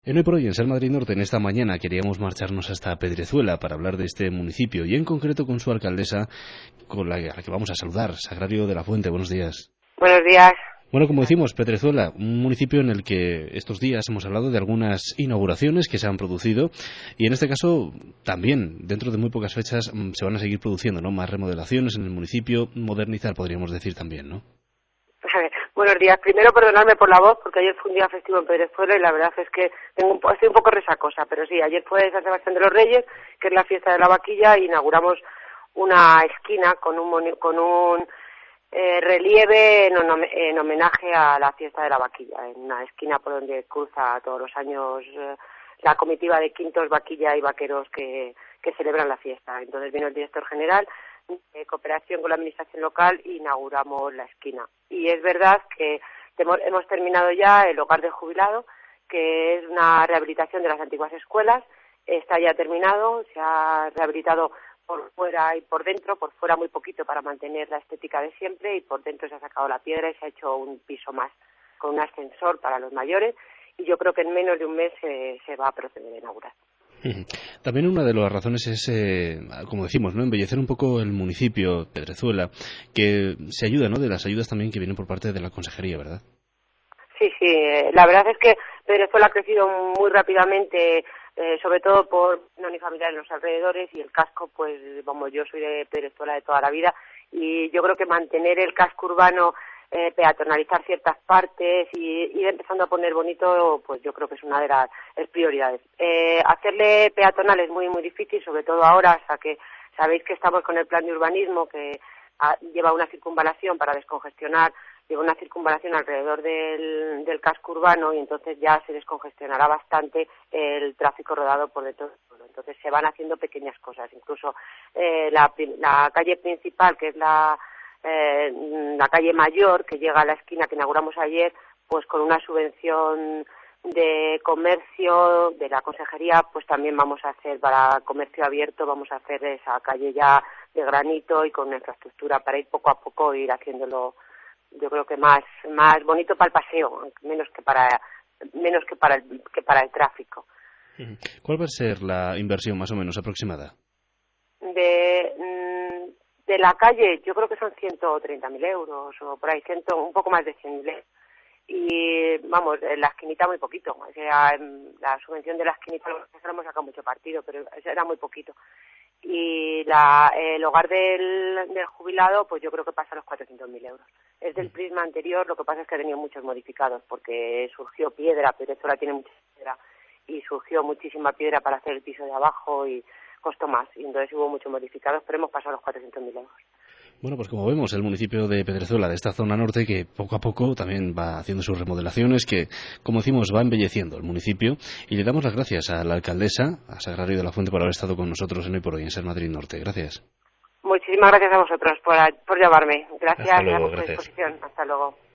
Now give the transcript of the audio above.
En Hoy por Hoy, en Ser Madrid Norte, en esta mañana queríamos marcharnos hasta Pedrezuela para hablar de este municipio y en concreto con su alcaldesa, a la que vamos a saludar, Sagrario de la Fuente. Buenos días. Buenos días. Bueno, como decimos, Pedrezuela, un municipio en el que estos días hemos hablado de algunas inauguraciones que se han producido y en este caso también, dentro de muy pocas fechas, se van a seguir produciendo, ¿no? Más remodelaciones en el municipio, modernizar podríamos decir también, ¿no? A ver, buenos días. Primero, perdonadme por la voz, porque ayer fue un día festivo en Pedrezuela y la verdad es que estoy un poco resacosa, pero sí, ayer fue San Sebastián de los Reyes, que es la fiesta de la vaquilla, y inauguramos una esquina con un relieve en homenaje a la fiesta de la vaquilla, en una esquina por donde cruza todos los años la comitiva de quintos, vaquilla y vaqueros que celebran la fiesta. Entonces vino el director general, de cooperación con la administración local, e inauguramos la esquina. Y es verdad que hemos terminado ya el hogar del jubilado, que es una rehabilitación de las antiguas escuelas. Está ya terminado, se ha rehabilitado por fuera y por dentro, por fuera muy poquito para mantener la estética de siempre y por dentro se ha sacado la piedra y se ha hecho un piso más con un ascensor para los mayores y yo creo que en menos de un mes se va a proceder a inaugurar. También una de las razones es, como decimos, ¿no? Embellecer un poco el municipio, Pedrezuela, que se ayuda, ¿no? De las ayudas también que vienen por parte de la consejería, ¿verdad? Sí, la verdad es que Pedrezuela ha crecido muy rápidamente, sobre todo por unifamiliar en los alrededores y el casco, pues vamos, yo soy de Pedrezuela de toda la vida y yo creo que mantener el casco urbano, peatonalizar ciertas partes y ir empezando a poner bonito, pues yo creo que es una de las prioridades. Hacerle peatonal es muy difícil, sobre todo ahora, hasta que sabéis que estamos con el plan de urbanismo que lleva una circunvalación para descongestionar, lleva una circunvalación alrededor del casco urbano y entonces ya se descongestionará bastante el tráfico rodado por dentro del pueblo. Entonces se van haciendo pequeñas cosas, incluso la calle principal, que es la calle mayor, que llega a la esquina que inauguramos ayer, pues con una subvención de comercio de la consejería, pues también vamos a hacer para comercio abierto, vamos a hacer esa calle ya de granito y con una infraestructura para ir poco a poco ir haciéndolo, yo creo que más bonito para el paseo, menos que para el tráfico. ¿Cuál va a ser la inversión más o menos aproximada? De la calle, yo creo que son 130.000 euros o por ahí, un poco más de 100.000 euros. Y vamos, la esquinita muy poquito, o sea, la subvención de la esquinita no hemos sacado mucho partido, pero era muy poquito. Y el hogar del jubilado, pues yo creo que pasa a los 400.000 euros. Es del prisma anterior, lo que pasa es que ha tenido muchos modificados, porque surgió piedra, pero esto la tiene mucha piedra, y surgió muchísima piedra para hacer el piso de abajo y costó más, y entonces hubo muchos modificados, pero hemos pasado a los 400.000 euros. Bueno, pues como vemos, el municipio de Pedrezuela, de esta zona norte, que poco a poco también va haciendo sus remodelaciones, que, como decimos, va embelleciendo el municipio. Y le damos las gracias a la alcaldesa, a Sagrario de la Fuente, por haber estado con nosotros en Hoy por Hoy, en Ser Madrid Norte. Gracias. Muchísimas gracias a vosotros por llamarme. Gracias, Hasta luego, a vuestra gracias. disposición. Hasta luego.